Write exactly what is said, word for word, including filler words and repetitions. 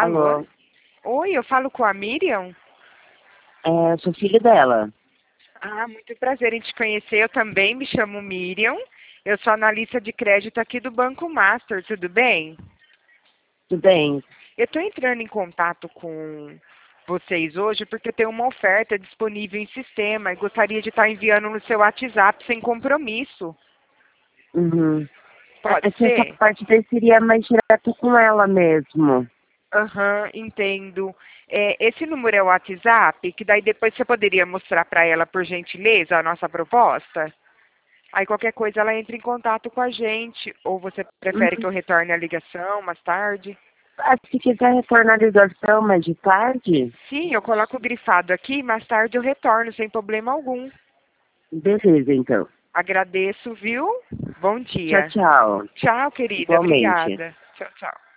Alô? Alô? Oi, eu falo com a Miriam? É, eu sou filho dela. Ah, muito prazer em te conhecer. Eu também me chamo Miriam. Eu sou analista de crédito aqui do Banco Master, tudo bem? Tudo bem? Eu estou entrando em contato com vocês hoje porque eu tenho uma oferta disponível em sistema e gostaria de estar enviando no seu WhatsApp sem compromisso. Uhum. Pode Essa, essa ser? parte daí seria mais direto com ela mesmo. Aham, entendo. É, esse número é o WhatsApp, que daí depois você poderia mostrar para ela, por gentileza, a nossa proposta? Aí qualquer coisa ela entra em contato com a gente. Ou você prefere que Uhum. eu retorne a ligação mais tarde? Ah, se quiser retornar a ligação mais de tarde, Sim, eu coloco o grifado aqui, mais tarde eu retorno sem problema algum. beleza, então. Agradeço, viu? Bom Tchau, dia. tchau. Tchau, querida. Igualmente. Obrigada. Tchau, tchau.